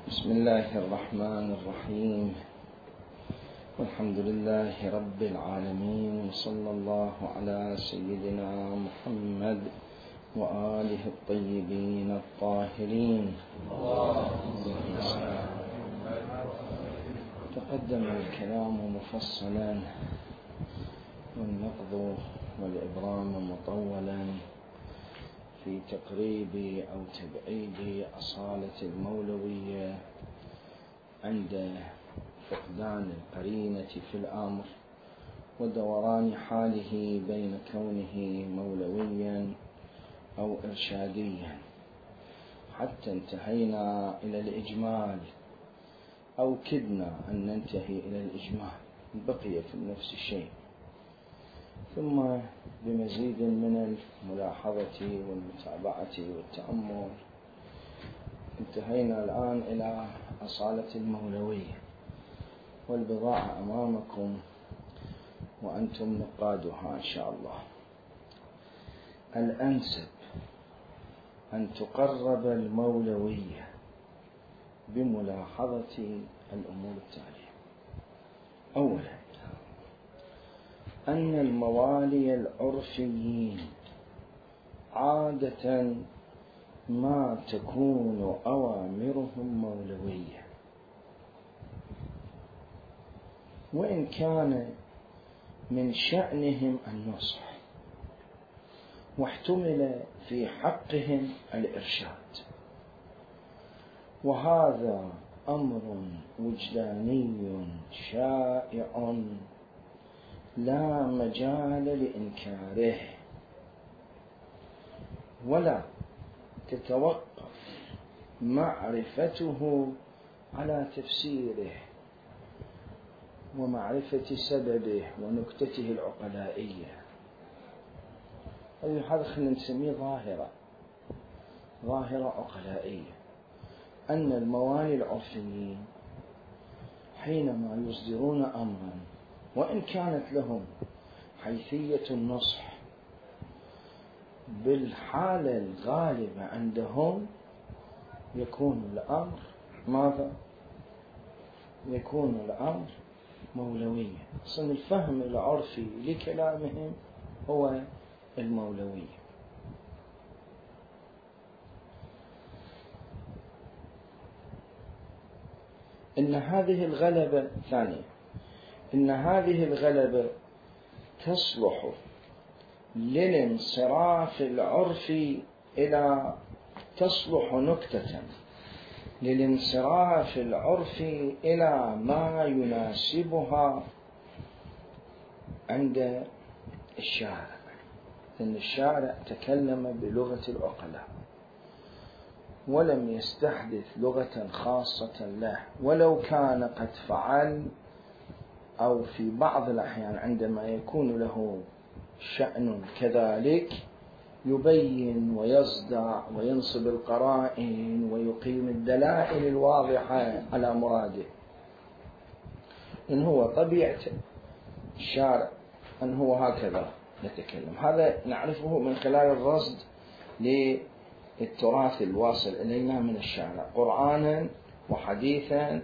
بسم الله الرحمن الرحيم، والحمد لله رب العالمين، صلى الله على سيدنا محمد وآله الطيبين الطاهرين. تقدم الكلام مفصلا والنقض والإبرام مطولا في تقريب أو تبعيد أصالة المولوية عند فقدان القرينة في الأمر ودوران حاله بين كونه مولويا أو إرشاديا، حتى انتهينا إلى الإجمال أو كدنا أن ننتهي إلى الإجمال، بقي في نفس الشيء. ثم بمزيد من الملاحظة والمتابعة والتأمل انتهينا الآن إلى أصالة المولوية، والبضاعة أمامكم وأنتم نقادها إن شاء الله. الأنسب أن تقرب المولوية بملاحظة الأمور التالية. أولا، أن الموالي العرفيين عادة ما تكون أوامرهم مولوية، وإن كان من شأنهم النصح، واحتمل في حقهم الإرشاد، وهذا أمر وجداني شائع لا مجال لإنكاره، ولا تتوقف معرفته على تفسيره ومعرفة سببه ونكتته العقلائية. هذا خلينا نسميه ظاهرة عقلائية، أن الموالي العرفيين حينما يصدرون أمرا وإن كانت لهم حيثية النصح، بالحالة الغالبة عندهم يكون الأمر ماذا؟ يكون الأمر مولوية. أصلا الفهم العرفي لكلامهم هو المولوية. إن هذه الغلبة ثانية، إن هذه الغلبة تصلح للانصراف العرفي إلى تصلح نكتة للانصراف العرفي إلى ما يناسبها عند الشارع، لأن الشارع تكلم بلغة العقلاء ولم يستحدث لغة خاصة له، ولو كان قد فعل أو في بعض الأحيان عندما يكون له شأن كذلك يبين ويصدع وينصب القرائن ويقيم الدلائل الواضحة على مراده، إن هو طبيعة الشارع أن هو هكذا يتكلم. هذا نعرفه من خلال الرصد للتراث الواصل إلينا من الشارع قرآنا وحديثا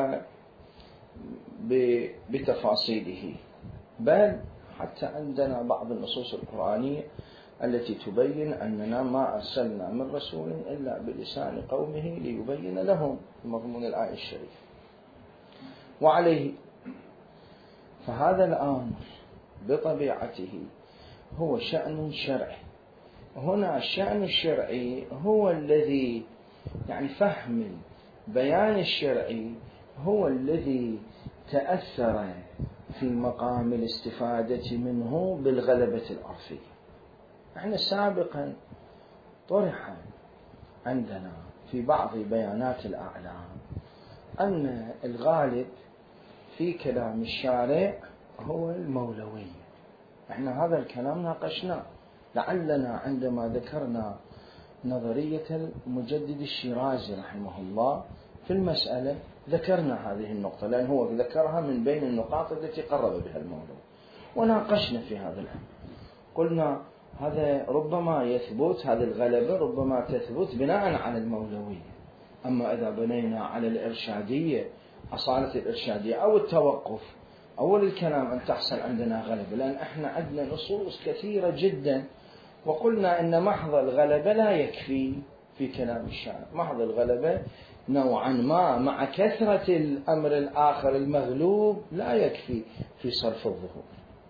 وبتفاصيله، بل حتى عندنا بعض النصوص القرآنية التي تبين أننا ما أرسلنا من رسول إلا بلسان قومه ليبين لهم مضمون الآية الشريفة. وعليه فهذا الأمر بطبيعته هو شأن شرعي. هنا الشأن الشرعي هو الذي فهم البيان الشرعي هو الذي تأثر في مقام الاستفادة منه بالغلبة العرفية. احنا سابقا طرح عندنا في بعض بيانات الأعلام أن الغالب في كلام الشارع هو المولوية. احنا هذا الكلام ناقشناه، لعلنا عندما ذكرنا نظرية المجدد الشيرازي رحمه الله في المسألة ذكرنا هذه النقطة، لأن هو ذكرها من بين النقاط التي قرب بها المولوي، وناقشنا في هذا الأمر. قلنا هذا ربما يثبت، هذه الغلبة ربما تثبت بناء على المولوية، أما إذا بنينا على الإرشادية، أصالة الإرشادية أو التوقف، أول الكلام أن تحصل عندنا غلبة، لأن إحنا عندنا نصوص كثيرة جدا، وقلنا أن محض الغلبة لا يكفي في كلام الشارع. محض الغلبة نوعا ما مع كثرة الأمر الآخر المغلوب لا يكفي في صرف الظهور.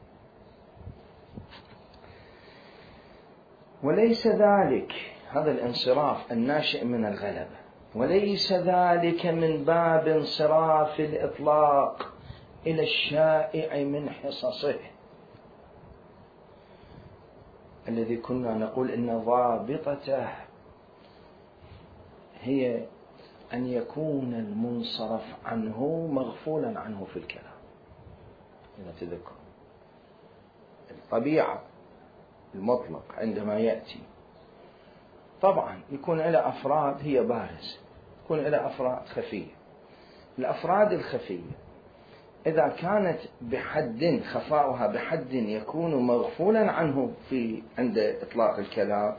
وليس ذلك، هذا الانصراف الناشئ من الغلبة، وليس ذلك من باب انصراف الإطلاق إلى الشائع من حصصه، الذي كنا نقول إن ضابطته هي أن يكون المنصرف عنه مغفولا عنه في الكلام. إذا تذكر الطبيعة المطلق عندما يأتي طبعا يكون إلى أفراد هي بارزة، يكون إلى أفراد خفية. الأفراد الخفية إذا كانت بحد خفاؤها بحد يكون مغفولا عنه في عند إطلاق الكلام،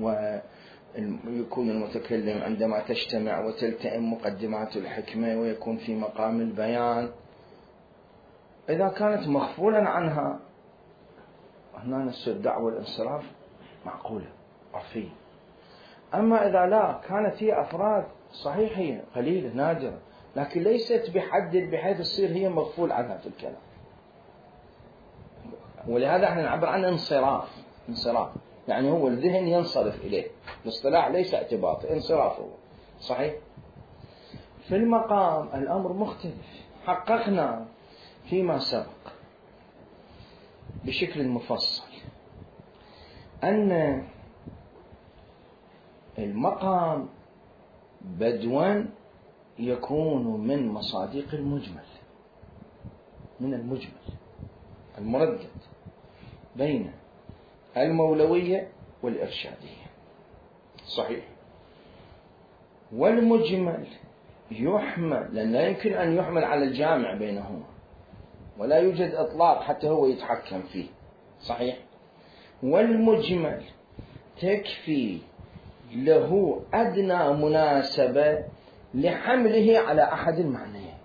ويكون المتكلم عندما تجتمع وتلتئم مقدمات الحكمة ويكون في مقام البيان، إذا كانت مغفولا عنها هنا نصير دعوة الانصراف معقولة عرفية. أما إذا لا كانت هي أفراد صحيح هي قليلة نادرة، لكن ليست بحد بحيث تصير هي مغفول عنها في الكلام، ولهذا احنا نعبر عن انصراف. يعني هو الذهن ينصرف إليه، الاصطلاح ليس اعتباط، انصرافه صحيح. في المقام الأمر مختلف. حققنا فيما سبق بشكل مفصل أن المقام بدوا يكون من مصادق المجمل، من المجمل المردد بين المولوية والإرشادية صحيح. والمجمل يحمل، لأن لا يمكن أن يحمل على الجامع بينهما، ولا يوجد إطلاق حتى هو يتحكم فيه صحيح. والمجمل تكفي له أدنى مناسبة لحمله على أحد المعنيين.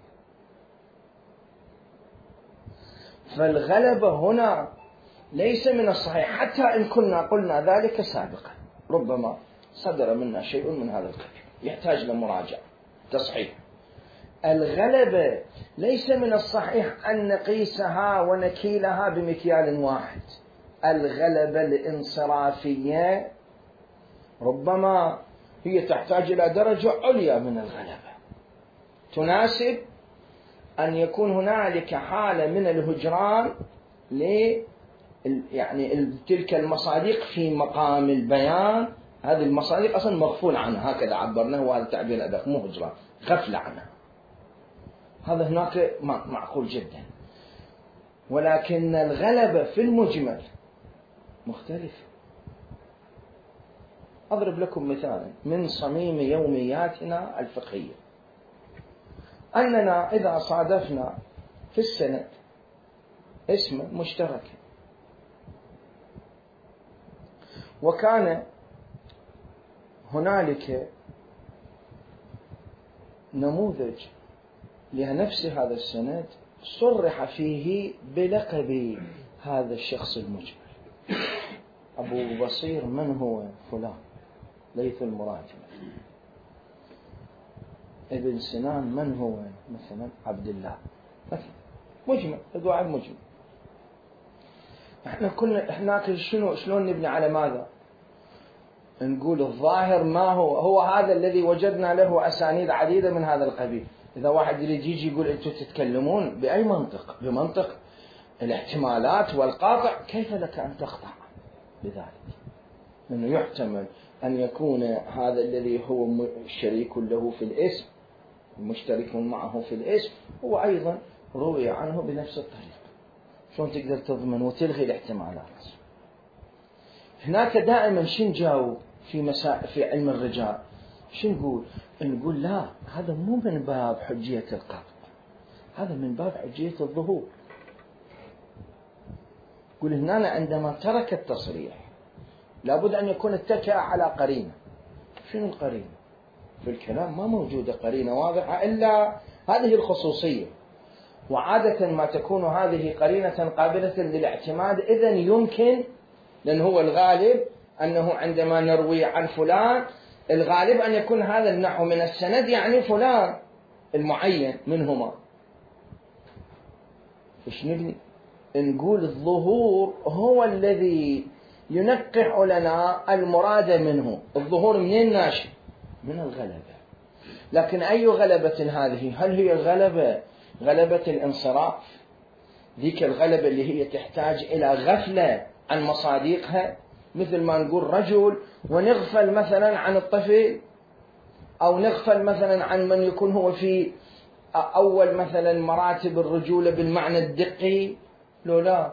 فالغلبة هنا ليس من الصحيح، حتى إن كنا قلنا ذلك سابقا، ربما صدر منا شيء من هذا القبيل يحتاج لمراجعة تصحيح. الغلبة ليس من الصحيح أن نقيسها ونكيلها بمكيال واحد. الغلبة الانصرافية ربما هي تحتاج إلى درجة عليا من الغلبة، تناسب أن يكون هنالك حالة من الهجران يعني تلك المصادق في مقام البيان. هذه المصادق أصلا مغفول عنها، هكذا عبرناه، وهذا التعبير الأدق مو هجران، غفلة عنها. هذا هناك معقول جدا. ولكن الغلبة في المجمل مختلف. أضرب لكم مثالا من صميم يومياتنا الفقهية، أننا إذا صادفنا في السند اسم مشترك، وكان هنالك نموذج لنفس هذا السند صرح فيه بلقب هذا الشخص المجمل، أبو بصير من هو؟ فلان ليث المراجم. ابن سنان من هو؟ مثلا عبد الله، مثلا مجمل، واحد مجمل. احنا كنا هناك شلون نبني على ماذا؟ نقول الظاهر ما هو هذا الذي وجدنا له أسانيد عديدة من هذا القبيل. إذا واحد يجي يقول أنتم تتكلمون بأي منطق؟ بمنطق الاحتمالات والقاطع. كيف لك أن تقطع بذلك؟ لأنه يحتمل أن يكون هذا الذي هو شريك له في الاسم، مشترك معه في الاسم، هو أيضا روي عنه بنفس الطريقة. شلون تقدر تضمن وتلغي الاحتمالات؟ هناك دائما شن جاوب في علم الرجال؟ شو نقول لا، هذا مو من باب حجية القطع، هذا من باب حجية الظهور. قل هنا عندما ترك التصريح لابد أن يكون اتكأ على قرينة. شنو القرينة؟ في الكلام ما موجودة قرينة واضحة إلا هذه الخصوصية، وعادة ما تكون هذه قرينة قابلة للاعتماد. إذن يمكن، لأن هو الغالب أنه عندما نروي عن فلان الغالب أن يكون هذا النحو من السند يعني فلان المعين منهما. إيش نبني؟ نقول الظهور هو الذي ينقح لنا المراد منه. الظهور منين ناشئ؟ من الغلبة. لكن أي غلبة هذه؟ هل هي غلبة الانصراف، ذيك الغلبة اللي هي تحتاج إلى غفلة عن مصاديقها، مثل ما نقول رجل ونغفل مثلا عن الطفل، أو نغفل مثلا عن من يكون هو في أول مثلا مراتب الرجولة بالمعنى الدقي؟ لا،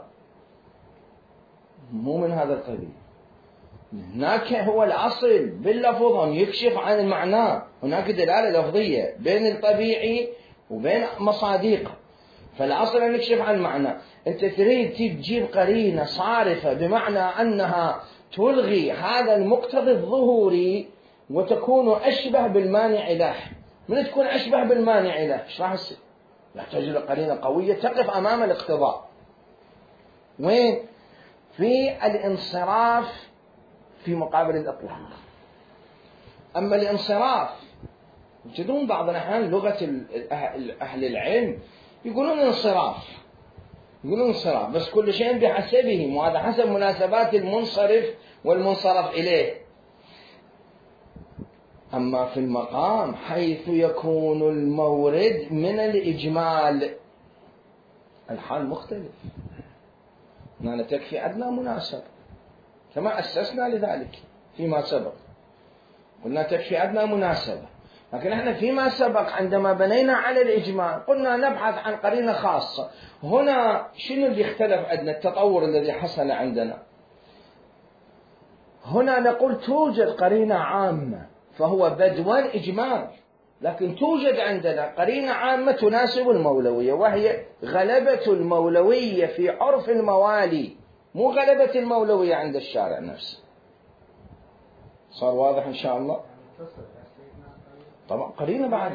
مو من هذا القبيل. هناك هو الأصل باللفظ أن يكشف عن المعنى، هناك دلالة لفظية بين الطبيعي وبين مصاديقه، فالأصل أن يكشف عن المعنى. أنت تريد تجيب قرينة صارفة بمعنى أنها تلغي هذا المقتضى الظهوري وتكون أشبه بالمانع له. من تكون أشبه بالمانع له إيش راح يصير؟ يحتاج إلى قرينة قوية تقف أمام الاقتضاء. وين؟ في الانصراف في مقابل الإطلاق. أما الانصراف تجدون بعض الأحيان لغة أهل العلم يقولون انصراف، بس كل شيء بحسبه، وهذا حسب مناسبات المنصرف والمنصرف إليه. أما في المقام حيث يكون المورد من الإجمال الحال مختلف. هنا تكفي أدنى مناسبة كما أسسنا لذلك فيما سبق، قلنا تكفي أدنى مناسبة. لكن احنا فيما سبق عندما بنينا على الإجمال قلنا نبحث عن قرينة خاصة. هنا شنو اللي اختلف عندنا؟ التطور الذي حصل عندنا. هنا نقول توجد قرينة عامة فهو بدوان إجمال، لكن توجد عندنا قرينة عامة تناسب المولوية، وهي غلبة المولوية في عرف الموالي، مو غلبة المولوية عند الشارع نفسه. صار واضح إن شاء الله؟ طبعا قرينة بعد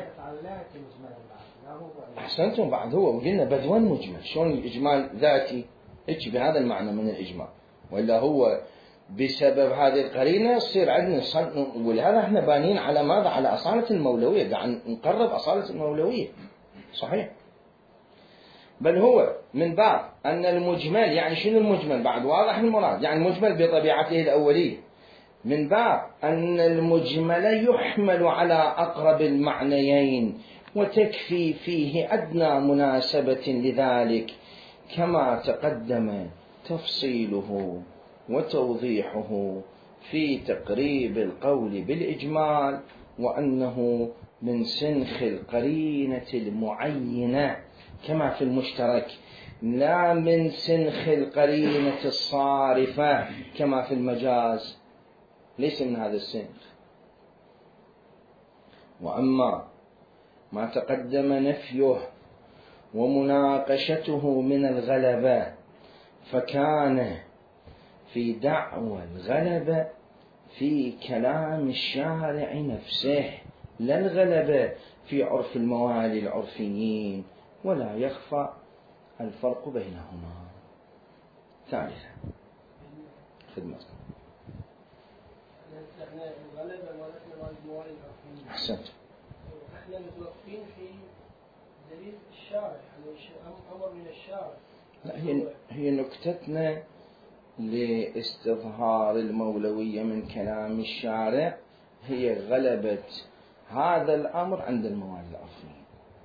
أحسنتم. بعد هو وقلنا بدوان مجمل. شلون الإجمال ذاتي إيش بهذا المعنى من الإجمال، وإلا هو بسبب هذه القرينة يصير عندنا ولهذا احنا بانين على ماذا؟ على أصالة المولوية، قاعد نقرب أصالة المولوية. صحيح. بل هو من باب أن المجمل، يعني شنو المجمل؟ بعد واضح المراد، يعني المجمل بطبيعته الأولية، من باب أن المجمل يحمل على أقرب المعنيين وتكفي فيه أدنى مناسبة لذلك، كما تقدم تفصيله وتوضيحه في تقريب القول بالإجمال، وأنه من سنخ القرينة المعينة كما في المشترك، لا من سنخ القرينة الصارفة كما في المجاز، ليس من هذا السنخ. وأما ما تقدم نفيه ومناقشته من الغلبة فكان في دعوى الغلبة في كلام الشارع نفسه، لا الغلبة في عرف الموالي العرفيين، ولا يخفى الفرق بينهما. ثالثا خدمة أحسنت. احنا متوقفين في دليل الشارع، يعني أمر من الشارع. لا، هي نكتتنا لاستظهار المولوية من كلام الشارع هي غلبة هذا الأمر عند الموالي العرفيين.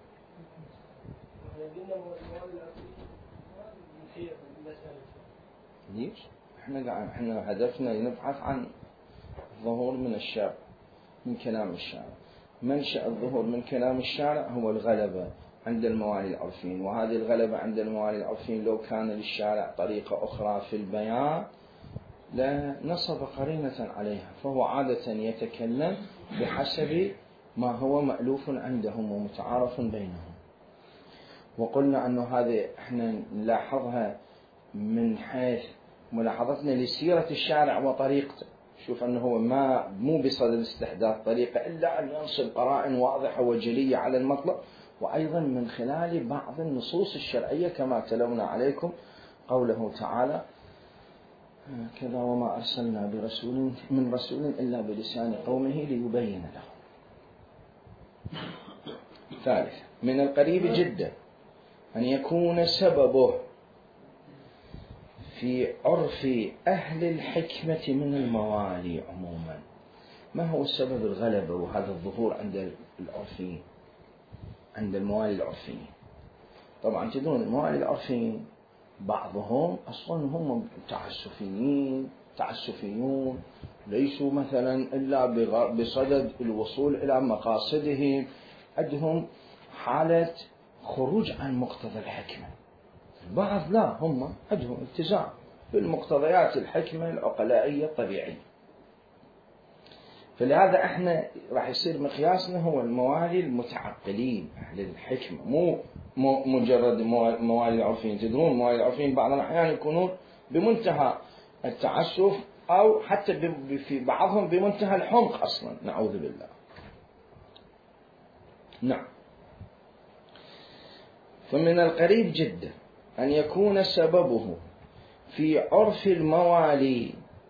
ليش؟ احنا هدفنا نبحث عن الظهور من الشارع من كلام الشارع. منشأ الظهور من كلام الشارع هو الغلبة عند الموالي العرفيين، وهذه الغلبة عند الموالي العرفيين لو كان للشارع طريقة أخرى في البيان لنصب قرينة عليها، فهو عادة يتكلم بحسب ما هو مألوف عندهم ومتعارف بينهم. وقلنا أنه هذه احنا نلاحظها من حيث ملاحظتنا لسيرة الشارع وطريقته، شوف أنه هو مو بصدد استحداث طريقة إلا أن ينصب قرائن واضحة وجلية على المطلب، وأيضا من خلال بعض النصوص الشرعية كما تلونا عليكم قوله تعالى كذا وما أرسلنا من رسول إلا بلسان قومه ليبين لهم. ثالث، من القريب جدا أن يكون سببه في عرف أهل الحكمة من الموالي عموما. ما هو سبب الغلبة وهذا الظهور عند العرفيين، عند الموالي العرفيين؟ طبعا تدرون الموالي العرفيين بعضهم أصلا هم تعسفيون، ليسوا مثلا إلا بصدد الوصول إلى مقاصدهم، عندهم حالة خروج عن مقتضى الحكمة. البعض لا، هم عندهم التزام بالمقتضيات الحكمة العقلائية الطبيعية. فلهذا احنا راح يصير مقياسنا هو الموالي المتعقلين أهل الحكمة، مو مجرد موالي العرفيين. تدرون موالي العرفيين بعض الأحيان يكونون بمنتهى التعسف أو حتى في بعضهم بمنتهى الحمق أصلا، نعوذ بالله. نعم. فمن القريب جدا أن يكون سببه في عرف الموالي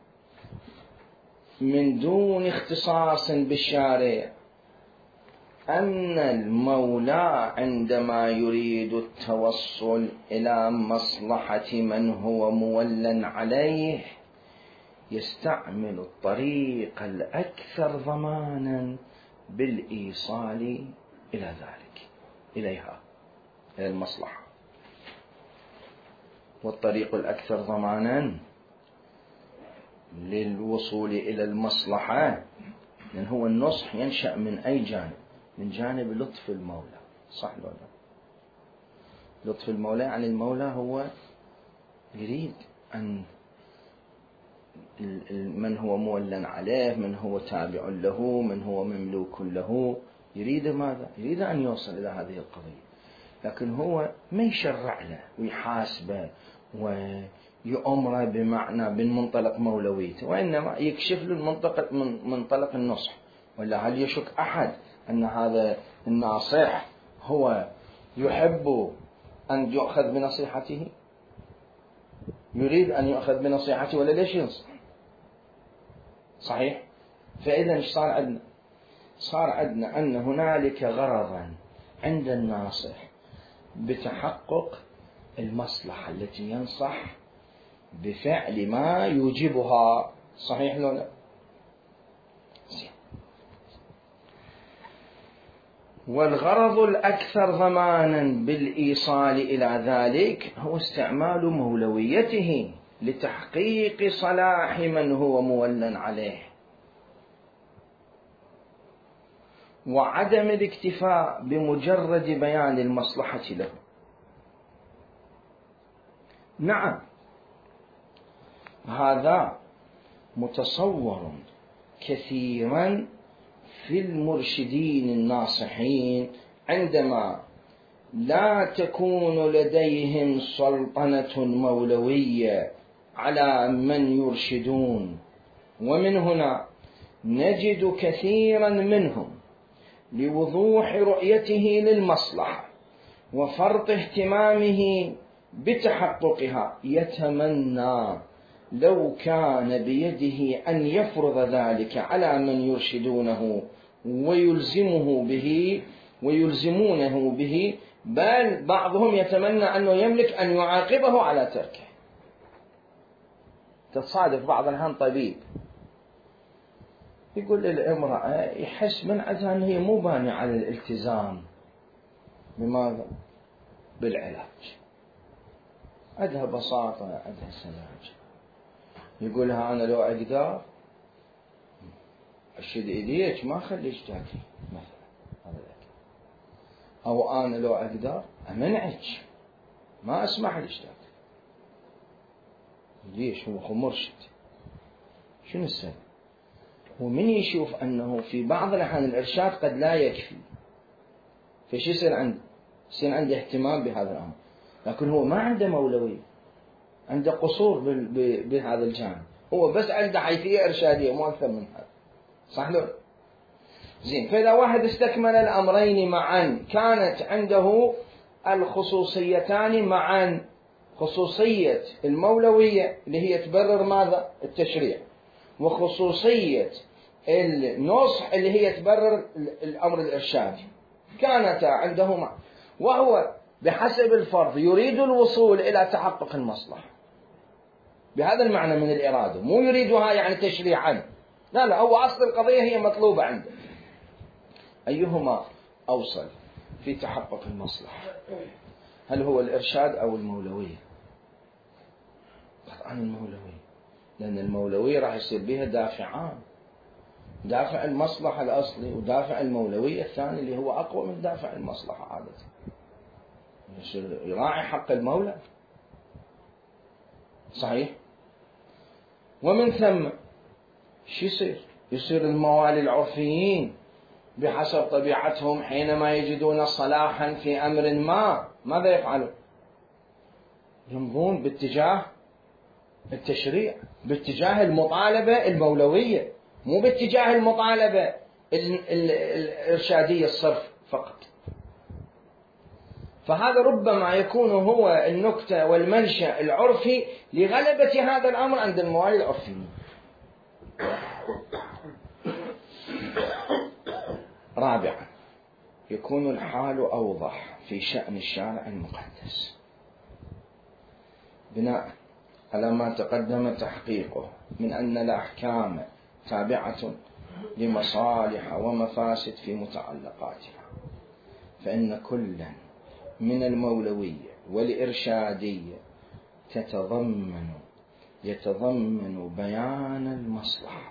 من دون اختصاص بالشارع أن المولى عندما يريد التوصل إلى مصلحة من هو مولى عليه يستعمل الطريق الأكثر ضمانا بالإيصال إلى ذلك، إليها، إلى المصلحة. والطريق الأكثر ضمانا للوصول إلى المصلحة، لأن هو النصح ينشأ من أي جانب؟ من جانب لطف المولى، صح ولا لا؟ لطف المولى يعني المولى هو يريد أن من هو مولى عليه، من هو تابع له، من هو مملوك له، يريد ماذا؟ يريد أن يوصل إلى هذه القضية، لكن هو ما يشرع له ويحاسبه ويؤمره بمعنى من منطلق مولويته، وإنما يكشف له المنطق من منطلق النصح. ولا هل يشك أحد أن هذا الناصح هو يحب أن يؤخذ بنصيحته؟ يريد أن يؤخذ بنصيحته، ولا ليش ينصح؟ صحيح؟ فإذا إيش صار عندنا؟ صار عندنا أن هنالك غرضا عند الناصح بتحقق المصلحة التي ينصح بفعل ما يوجبها، صحيح ولا لا؟ والغرض الأكثر ضمانا بالإيصال إلى ذلك هو استعمال مولويته لتحقيق صلاح من هو مولى عليه، وعدم الاكتفاء بمجرد بيان المصلحة له. نعم، هذا متصور كثيرا في المرشدين الناصحين عندما لا تكون لديهم سلطنة مولوية على من يرشدون. ومن هنا نجد كثيرا منهم لوضوح رؤيته للمصلحة وفرط اهتمامه بتحققها يتمنى لو كان بيده أن يفرض ذلك على من يرشدونه ويلزمونه به، بل بعضهم يتمنى أنه يملك أن يعاقبه على تركه. تتصادف بعض الأحيان طبيب يقول للامرأة يحس من عندها أن هي مو بانية على الالتزام بماذا؟ بالعلاج، عندها بساطة، عندها سذاجة، يقولها أنا لو أقدر أشد إيديك ما أخليك تاكلي مثلا، أو أنا لو أقدر أمنعك ما أسمح لك تاكلي. ليش؟ هو مرشد، شنو السبب؟ ومن يشوف أنه في بعض الأحيان الإرشاد قد لا يكفي، فشي يصير عنده؟ يصير عنده اهتمام بهذا الأمر، لكن هو ما عنده مولوية، عنده قصور بهذا الجانب، هو بس عنده حيثية إرشادية مو أكثر من هذا. صح لو؟ زين. فإذا واحد استكمل الأمرين معا كانت عنده الخصوصيتان معا، خصوصية المولوية اللي هي تبرر ماذا؟ التشريع، وخصوصية النصح اللي هي تبرر الأمر الإرشادي، كانتا عنده معا، وهو بحسب الفرض يريد الوصول إلى تحقق المصلحة بهذا المعنى من الإرادة، مو يريدها يعني تشريعا، لا لا، هو أصل القضية هي مطلوبة عنده. أيهما أوصل في تحقق المصلحة؟ هل هو الإرشاد أو المولوية؟ قطعا المولوية، لأن المولوية راح يصير بها دافعان، دافع المصلحة الأصلي ودافع المولوية الثاني اللي هو أقوى من دافع المصلحة عادة، يراعي حق المولى. صحيح. ومن ثم شو يصير الموالي العرفيين بحسب طبيعتهم حينما يجدون صلاحا في أمر ما ماذا يفعلون؟ يمضون باتجاه التشريع، باتجاه المطالبة المولوية، مو باتجاه المطالبة الإرشادية الصرف فقط. فهذا ربما يكون هو النكتة والمنشأ العرفي لغلبة هذا الأمر عند الموالي العرفيين. رابعا، يكون الحال أوضح في شأن الشارع المقدس بناء على ما تقدم تحقيقه من أن الأحكام تابعة لمصالح ومفاسد في متعلقاتها، فإن كلا من المولوية والإرشادية يتضمن بيان المصلحة،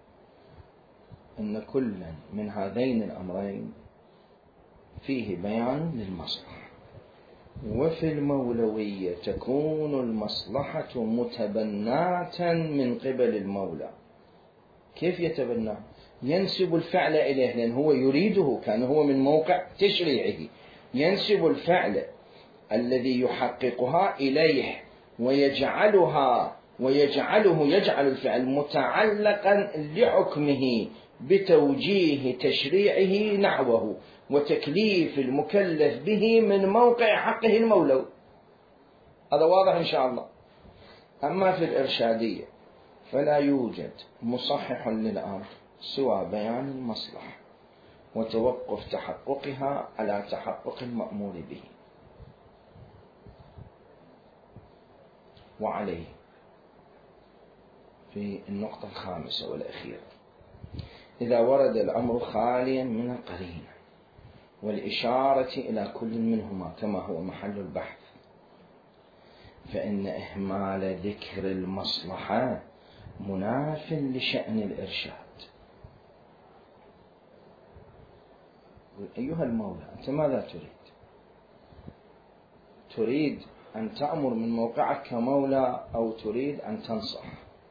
إن كلا من هذين الأمرين فيه بيان للمصلحة. وفي المولوية تكون المصلحة متبناة من قبل المولى. كيف يتبنى؟ ينسب الفعل إليه، لأن هو يريده، كان هو من موقع تشريعه، ينسب الفعل الذي يحققها إليه يجعل الفعل متعلقا لحكمه بتوجيه تشريعه نحوه وتكليف المكلف به من موقع حقه المولوي. هذا واضح إن شاء الله. أما في الإرشادية فلا يوجد مصحح للأمر سوى بيان المصلحة وتوقف تحققها على تحقق المأمور به. وعليه في النقطة الخامسة والأخيرة، إذا ورد الأمر خاليا من القرينة والإشارة إلى كل منهما كما هو محل البحث، فإن إهمال ذكر المصلحة مناف لشأن الإرشاد. أيها المولى، أنت ماذا تريد أن تأمر من موقعك كمولى أو تريد أن تنصح؟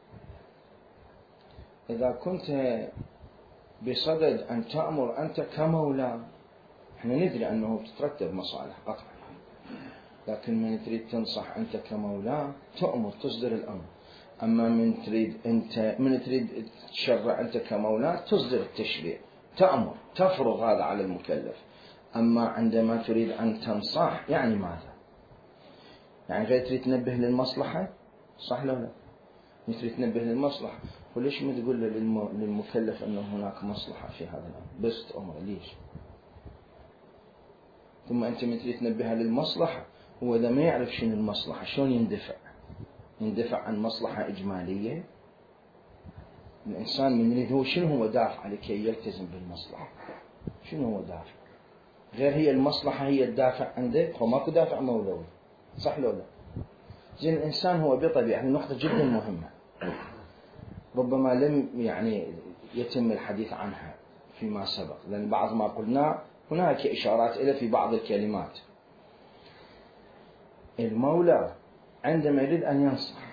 إذا كنت بصدد أن تأمر أنت كمولى، احنا ندري أنه تترتب مصالح قطعا، لكن من تريد تنصح أنت كمولى تأمر تصدر الأمر. أما من تريد تشرع أنت كمولى تصدر التشريع، تأمر تفرض هذا على المكلف. أما عندما تريد أن تنصح يعني ماذا؟ يعني غير تريد تنبه للمصلحة، صح لو لا؟ تريد تنبه للمصلحة، وليش ما تقول للمكلف أنه هناك مصلحة في هذا الأمر بس تأمر؟ ليش؟ ثم أنت من تريد تنبهها للمصلحة، هو إذا ما يعرف شنو المصلحة شلون يندفع عن مصلحة إجمالية؟ الإنسان من يريد هو شنو هو دافع لكي يلتزم بالمصلحة، شنو هو دافع؟ غير هي المصلحة هي الدافع عندك، هو ماكو دافع مولوي، صح لو لا؟ زين، الإنسان هو بطبيعة، نقطة جدا مهمة ربما لم يتم الحديث عنها فيما سبق، لأن بعض ما قلنا هناك إشارات إلى في بعض الكلمات. المولى عندما يريد أن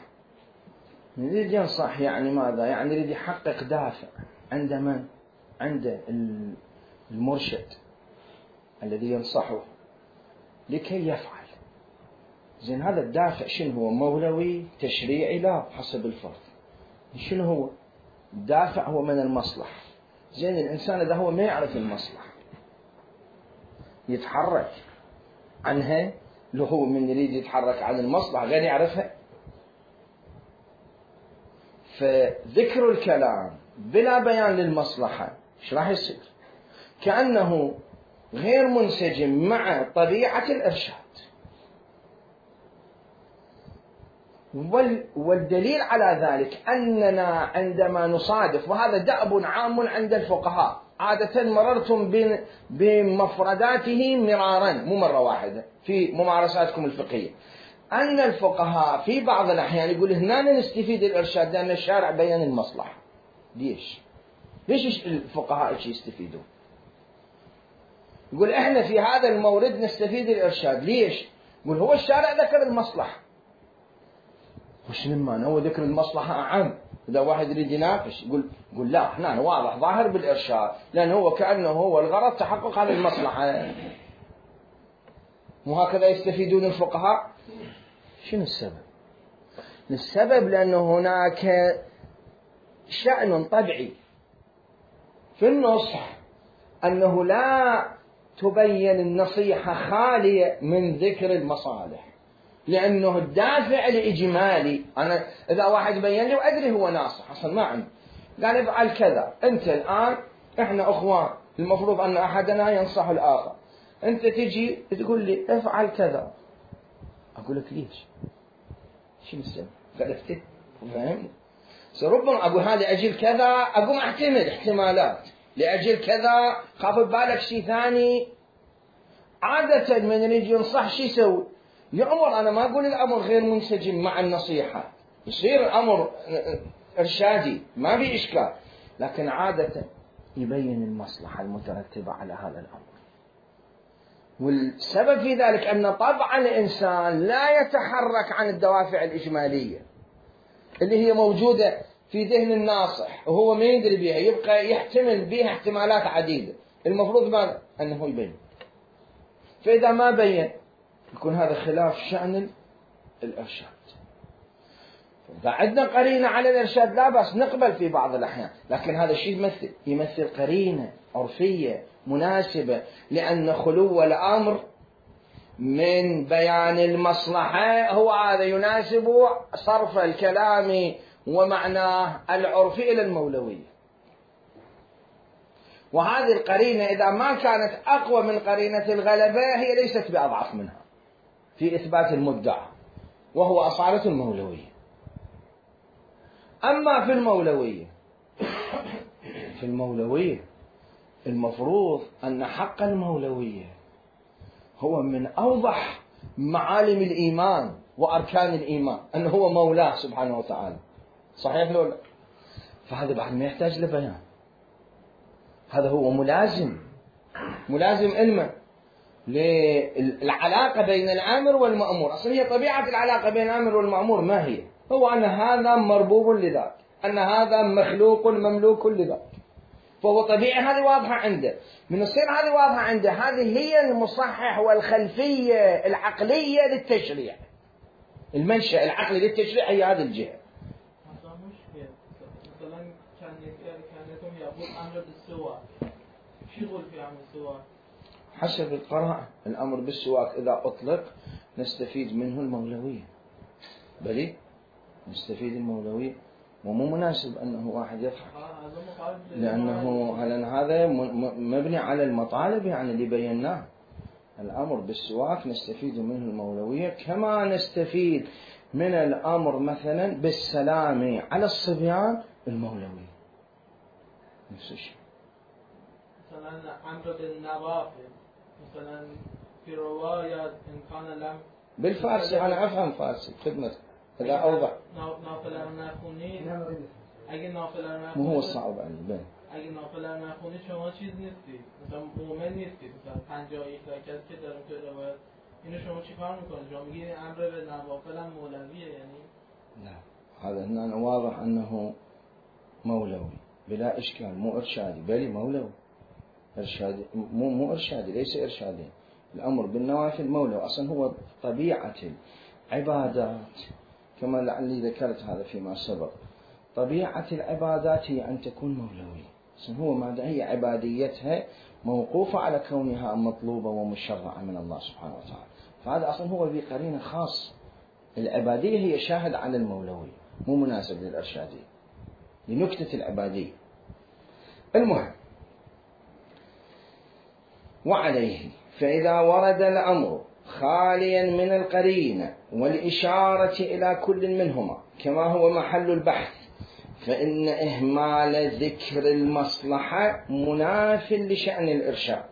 ينصح يعني ماذا؟ يعني يريد يحقق دافع عند من؟ عند المرشد الذي ينصحه لكي يفعل. زين، هذا الدافع شنو هو؟ مولوي تشريعي؟ لا، حسب الفرض. شنو هو؟ الدافع هو من المصلحة. زين الإنسان إذا هو ما يعرف المصلحة يتحرك عنها، لو هو من يريد يتحرك عن المصلحة غير يعرفها. فذكر الكلام بلا بيان للمصلحة ايش راح يصير؟ كأنه غير منسجم مع طبيعة الإرشاد. والدليل على ذلك أننا عندما نصادف، وهذا دأب عام عند الفقهاء عادة مررتم بمفرداته مرارا مو مرة واحدة في ممارساتكم الفقهية، أن الفقهاء في بعض الأحيان يقول هنا نستفيد الإرشاد لأن الشارع بيان المصلحة. ليش الفقهاء ايش يستفيدون؟ يقول احنا في هذا المورد نستفيد الإرشاد. ليش؟ يقول هو الشارع ذكر المصلحة. وش لما هو ذكر المصلحة أعم؟ إذا واحد يريد يناقش يقول لا هنا واضح ظاهر بالإرشاد، لأن هو كأنه هو الغرض تحقق هذه المصلحة. وهكذا يستفيدون الفقهاء. شنو السبب؟ السبب لأنه هناك شأن طبيعي في النصح، أنه لا تبين النصيحة خالية من ذكر المصالح، لأنه الدافع الإجمالي. أنا إذا واحد بين لي وأدري هو ناصح أصلا ما عندي، قال افعل كذا، أنت الآن إحنا أخوان المفروض أن أحدنا ينصح الآخر، أنت تجي تقول لي افعل كذا، أقول لك ليش؟ شو السبب؟ خلفتي فهمني؟ ربما أقول هذا أجل كذا، أقوم أحتمل احتمالات لأجل كذا، خاف ببالك شيء ثاني. عادة من يجي ينصح شو يسوي؟ يأمر. أنا ما أقول الأمر غير منسجم مع النصيحة، يصير الأمر إرشادي ما في إشكال، لكن عادة يبين المصلحة المترتبة على هذا الأمر. والسبب في ذلك أن طبع الإنسان لا يتحرك عن الدوافع الإجمالية اللي هي موجودة في ذهن الناصح وهو ما يدري بها، يبقى يحتمل بها احتمالات عديدة. المفروض ما أنه يبين، فإذا ما بين يكون هذا خلاف شأن الإرشاد. إذا عندنا قرينة على الإرشاد لا بأس نقبل في بعض الأحيان، لكن هذا الشيء يمثل قرينة عرفية مناسبة، لأن خلو الأمر من بيان المصلحة هو هذا يناسب صرف الكلام ومعناه العرفي إلى المولوية. وهذه القرينة إذا ما كانت أقوى من قرينة الغلبة هي ليست بأضعف منها في إثبات المدعى، وهو أصالة المولوية. أما في المولوية المفروض أن حق المولوية هو من أوضح معالم الإيمان وأركان الإيمان، أنه هو مولاه سبحانه وتعالى. صحيح لو لا؟ فهذا بعد ما يحتاج لبيان. هذا هو ملازم علما للعلاقة بين الآمر والمأمور. أصلا هي طبيعة العلاقة بين الآمر والمأمور ما هي؟ هو أن هذا مربوب لذاك، أن هذا مخلوق مملوك لذاك، فهو طبيعي هذه واضحة عنده. من الصير هذه واضحة عنده، هذه هي المصحح والخلفية العقلية للتشريع. المنشأ العقلي للتشريع هي هذه الجهة. مثلا كانتم يقول أمر بالسواك، شو يقول في أمر السواك؟ حسب القراءة الأمر بالسواك إذا أطلق نستفيد منه المولوية، بلي نستفيد المولوية، ومو مناسب أنه واحد يفعل، لأنه هذا مبني على المطالب يعني اللي بيناه. الأمر بالسواك نستفيد منه المولوية، كما نستفيد من الأمر مثلا بالسلام على الصبيان المولوية، نفس الشيء. مثلا أمر بالنوافل، مثلا في رواية إن كان لم بالفارسي أنا أفهم فارسي خدمتك إذا أوضح. نافله نخونی اگه نافله نخونی مو هو الصعب عليه. اگه نافله نخونی شما چیز نیستید، مثلا مؤمن نیستید، مثلا 51 رکعت که داریم تو روایت، اینو شما چیکار میکنید؟ شما میگید امر به نوافل هم مولویه یعنی؟ لا، هذا هنا واضح أنه مولوي بلا إشكال، مو إرشادي بل مولوي. إرشادي مو إرشادي، ليس إرشادي. الأمر بالنوافل مولوي، أصلا هو طبيعة العبادات كما لعلي ذكرت هذا فيما سبق، طبيعة العبادات هي أن تكون مولوية، هو ما هي عباديتها موقوفة على كونها مطلوبة ومشرعة من الله سبحانه وتعالى. فهذا أصلا هو بقرينة خاص. العبادية هي شاهد على المولوية، مو مناسب للإرشادية، لنكتة العبادية. المهم، وعليه فإذا ورد الأمر خاليا من القرينة والإشارة إلى كل منهما كما هو محل البحث، فإن إهمال ذكر المصلحة مناف لشأن الإرشاد،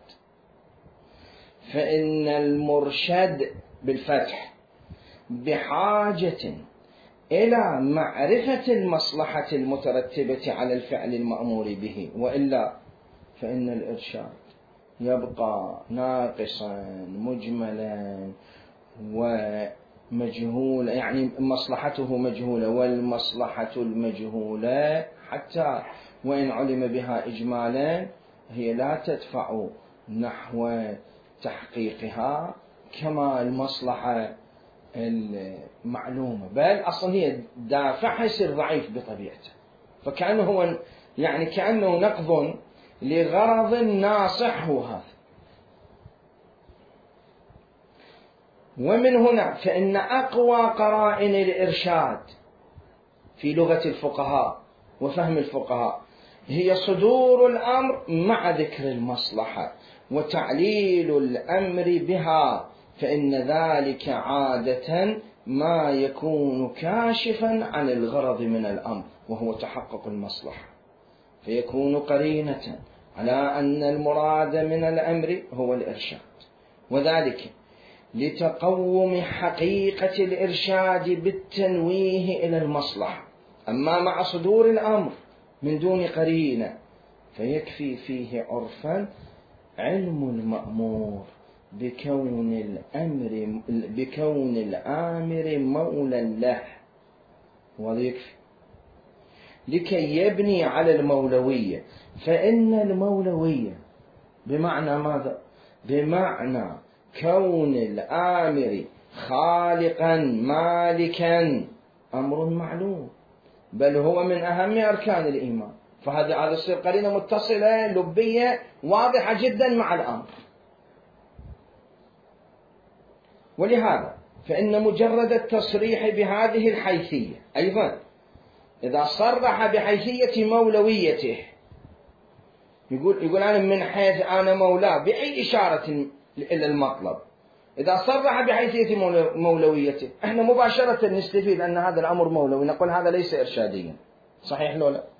فإن المرشد بالفتح بحاجة إلى معرفة المصلحة المترتبة على الفعل المأمور به، وإلا فإن الإرشاد يبقى ناقصا مجملا ومجهولا، يعني مصلحته مجهولة، والمصلحة المجهولة حتى وإن علم بها إجمالا هي لا تدفع نحو تحقيقها كما المصلحة المعلومة، بل أصلا هي دافعها يصير ضعيف بطبيعته. فكأنه هو يعني كأنه نقض لغرض ناصح هو هذا. ومن هنا فإن أقوى قرائن الإرشاد في لغة الفقهاء وفهم الفقهاء هي صدور الأمر مع ذكر المصلحة وتعليل الأمر بها، فإن ذلك عادة ما يكون كاشفا عن الغرض من الأمر وهو تحقق المصلحة، فيكون قرينة على أن المراد من الأمر هو الإرشاد، وذلك لتقوم حقيقة الإرشاد بالتنويه إلى المصلحة. أما مع صدور الأمر من دون قرينة فيكفي فيه عرفا علم المأمور بكون الآمر مولا له، ويكفي لكي يبني على المولوية. فإن المولوية بمعنى ماذا؟ بمعنى كون الآمر خالقا مالكا، أمر معلوم، بل هو من أهم أركان الإيمان. فهذا يصير قرينة متصلة لبية واضحة جدا مع الأمر. ولهذا فإن مجرد التصريح بهذه الحيثية أيضا، إذا صرح بحيثية مولويته، يقول أنا من حيث أنا مولاه بأي إشارة إلى المطلب، إذا صرح بحيثية مولويته احنا مباشرة نستفيد أن هذا الأمر مولوي، نقول هذا ليس إرشاديا. صحيح لو لا؟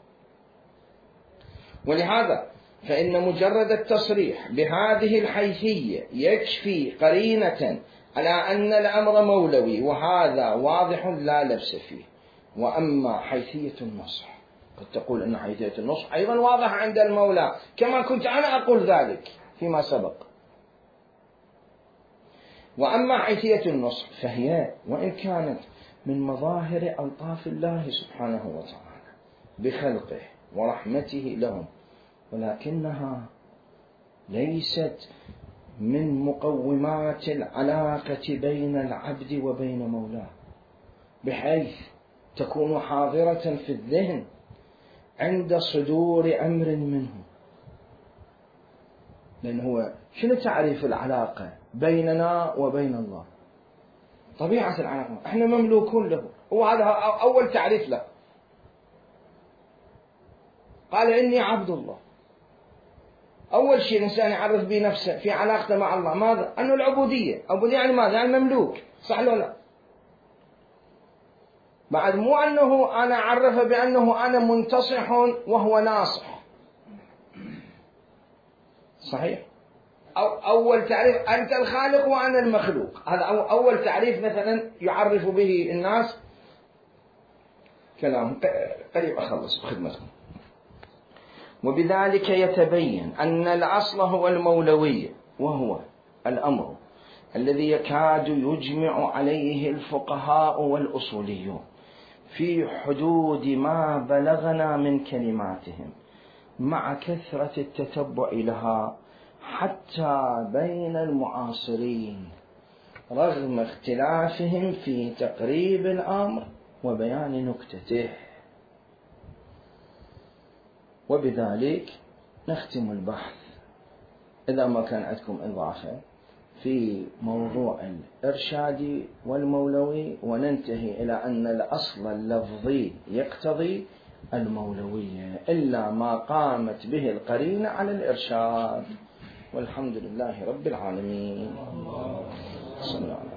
ولهذا فإن مجرد التصريح بهذه الحيثية يكفي قرينة على أن الأمر مولوي، وهذا واضح لا لبس فيه. وأما حيثية النصح، قد تقول أن حيثية النصح أيضا واضحة عند المولى كما كنت أنا أقول ذلك فيما سبق. وأما حيثية النصح فهي وإن كانت من مظاهر ألطاف الله سبحانه وتعالى بخلقه ورحمته لهم، ولكنها ليست من مقومات العلاقة بين العبد وبين مولاه، بحيث تكون حاضرة في الذهن عند صدور أمر منه. لأن هو شنو تعريف العلاقة بيننا وبين الله؟ طبيعة العلاقة احنا مملوكون له، وهذا أول تعريف له. قال إني عبد الله. أول شيء الإنسان يعرف بنفسه في علاقته مع الله ماذا؟ أنه العبودية. عبودية يعني ماذا؟ يعني مملوك. صح ولا لا؟ بعد مو أنه أنا أعرف بأنه أنا منتصح وهو ناصح. صحيح؟ أول تعريف أنت الخالق وأنا المخلوق، هذا أول تعريف مثلا يعرف به الناس. كلام قريب أخلص بخدمتكم. وبذلك يتبين أن الأصل هو المولوية، وهو الأمر الذي يكاد يجمع عليه الفقهاء والأصوليون في حدود ما بلغنا من كلماتهم، مع كثرة التتبع لها حتى بين المعاصرين، رغم اختلافهم في تقريب الأمر وبيان نكتته. وبذلك نختم البحث إذا ما كان عندكم إضافة في موضوع الإرشادي والمولوي، وننتهي إلى أن الأصل اللفظي يقتضي المولوية إلا ما قامت به القرينة على الإرشاد. والحمد لله رب العالمين. صلى الله عليه وسلم.